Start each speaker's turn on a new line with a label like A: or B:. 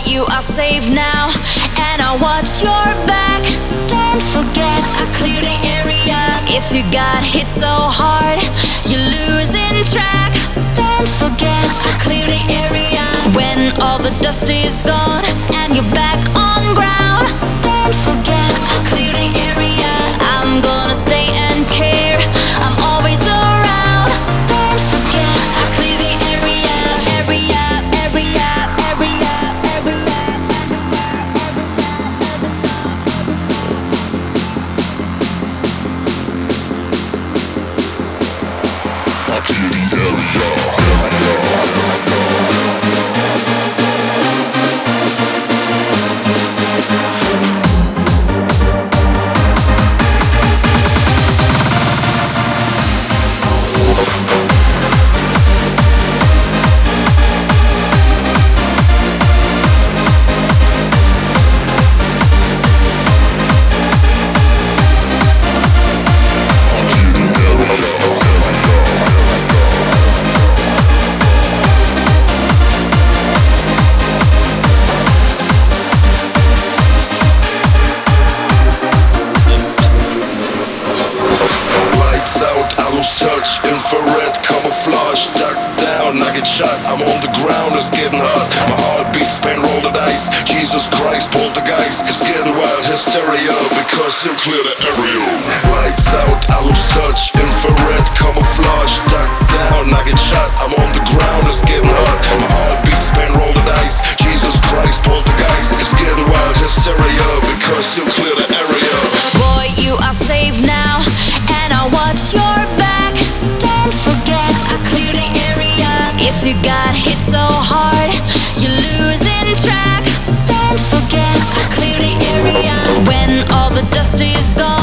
A: you are safe now, and I watch your back. Don't forget, I clear the area. If you got hit so hard, you're losing track. Don't forget, I clear the area. When all the dust is gone and you're back on ground, don't forget, I clear the area. I'm gonna stay and care, I'm always around. Don't forget, I clear the area, area, area, area, area.
B: I clear the area. Touch, infrared, camouflage, duck down, I get shot, I'm on the ground, it's getting hot. My heart beats, pain, roll the dice. Jesus Christ, poltergeist, it's getting wild, hysteria, because you clear the area. Lights out, I lose touch, infrared, camouflage, duck down, I get shot, I'm on the ground, it's getting hot. My heart beats, pain, roll the dice. Jesus Christ, poltergeist, it's getting wild, hysteria, because you clear the area.
A: Boy, you are safe now, and I watch your back. Don't forget, I clear the area. If you got hit so hard, you're losing track. Don't forget, I clear the area. When all the dust is gone